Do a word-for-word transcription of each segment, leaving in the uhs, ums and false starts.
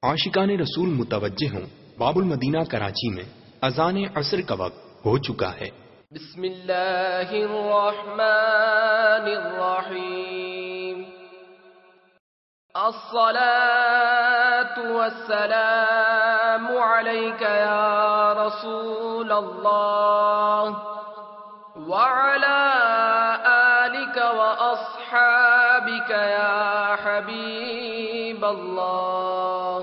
عاشقان رسول متوجہ ہوں، باب المدینہ کراچی میں اذان عصر کا وقت ہو چکا ہے۔ بسم اللہ الرحمن الرحیم، الصلاة والسلام علیک یا رسول اللہ وعلی آلک واصحابک یا حبیب اللہ،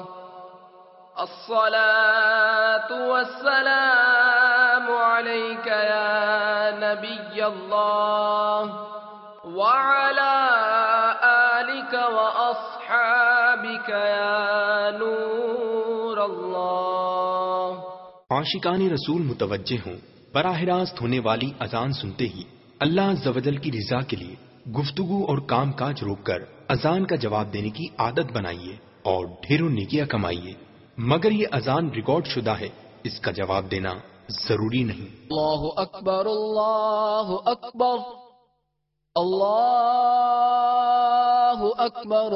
الصلاة والسلام علیک یا نبی اللہ وعلی آلک واصحابک یا نور اللہ۔ عاشقان رسول متوجہ ہوں، براہ راست ہونے والی اذان سنتے ہی اللہ عز و جل کی رضا کے لیے گفتگو اور کام کاج روک کر اذان کا جواب دینے کی عادت بنائیے اور ڈھیروں نیکیاں کمائیے، مگر یہ اذان ریکارڈ شدہ ہے، اس کا جواب دینا ضروری نہیں۔ اللہ اکبر، اللہ اکبر، اللہ اکبر،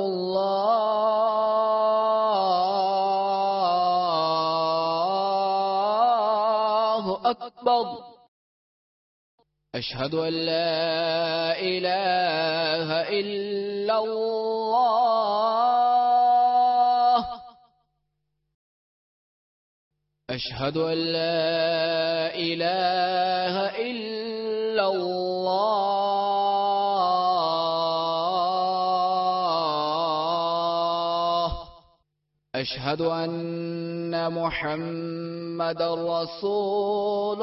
اللہ اکبر، اشہد ان لا الہ الا اللہ، اشہد ان لا الہ الا اللہ، اشہد ان محمد رسول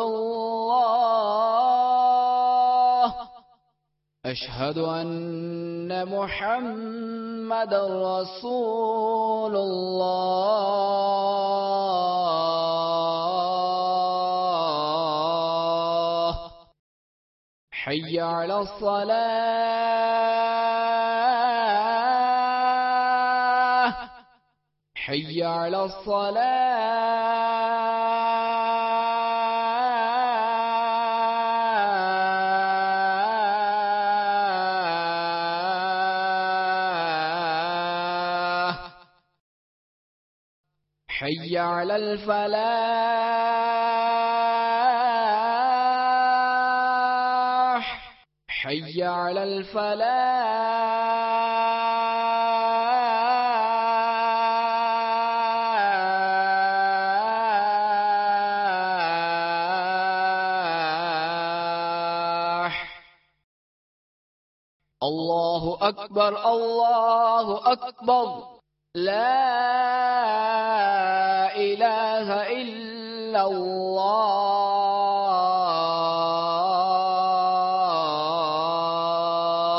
اللہ، اشہد ان محمد رسول اللہ، حی علی الصلاة، حی علی الصلاة، حی علی الفلاح، حی علی الفلاح۔ اللہ اکبر، اللہ اکبر، لا الہ الا اللہ،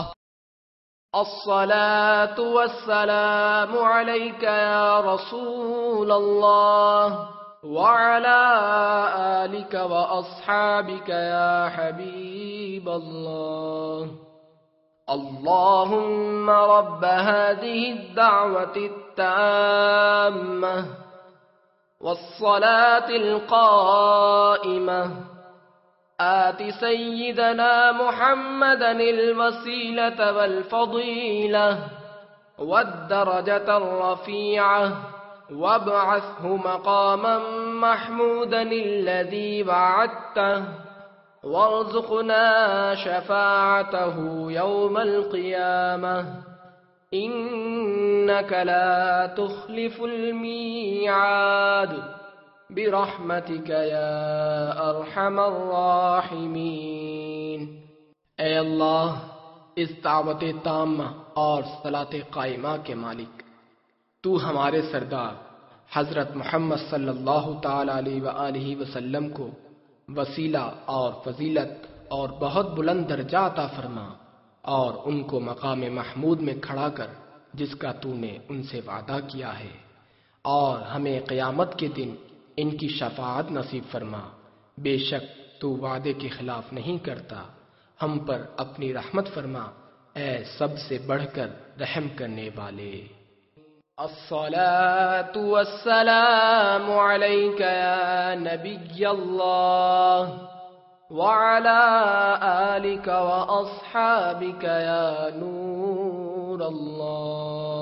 الصلاة والسلام علیک یا رسول اللہ وعلی آلک واصحابک یا حبیب اللہ، اللهم رب هذه الدعوة التامة والصلاة القائمة آت سيدنا محمدا الوسيلة والفضيلة والدرجة الرفيعة وابعثه مقاما محمودا الذي وعدته وارزقنا شفاعته يوم القيامة إنك لا تخلف الميعاد برحمتك يا أرحم الراحمين۔ اے اللہ، اس دعوت تامہ اور صلاۃ قائمہ کے مالک، تو ہمارے سردار حضرت محمد صلی اللہ تعالی علیہ وآلہ وسلم کو وسیلہ اور فضیلت اور بہت بلند درجہ عطا فرما، اور ان کو مقام محمود میں کھڑا کر جس کا تو نے ان سے وعدہ کیا ہے، اور ہمیں قیامت کے دن ان کی شفاعت نصیب فرما، بے شک تو وعدے کے خلاف نہیں کرتا، ہم پر اپنی رحمت فرما، اے سب سے بڑھ کر رحم کرنے والے۔ الصلاة والسلام علیک یا نبی اللہ وعلی آلک واصحابک یا نور اللہ۔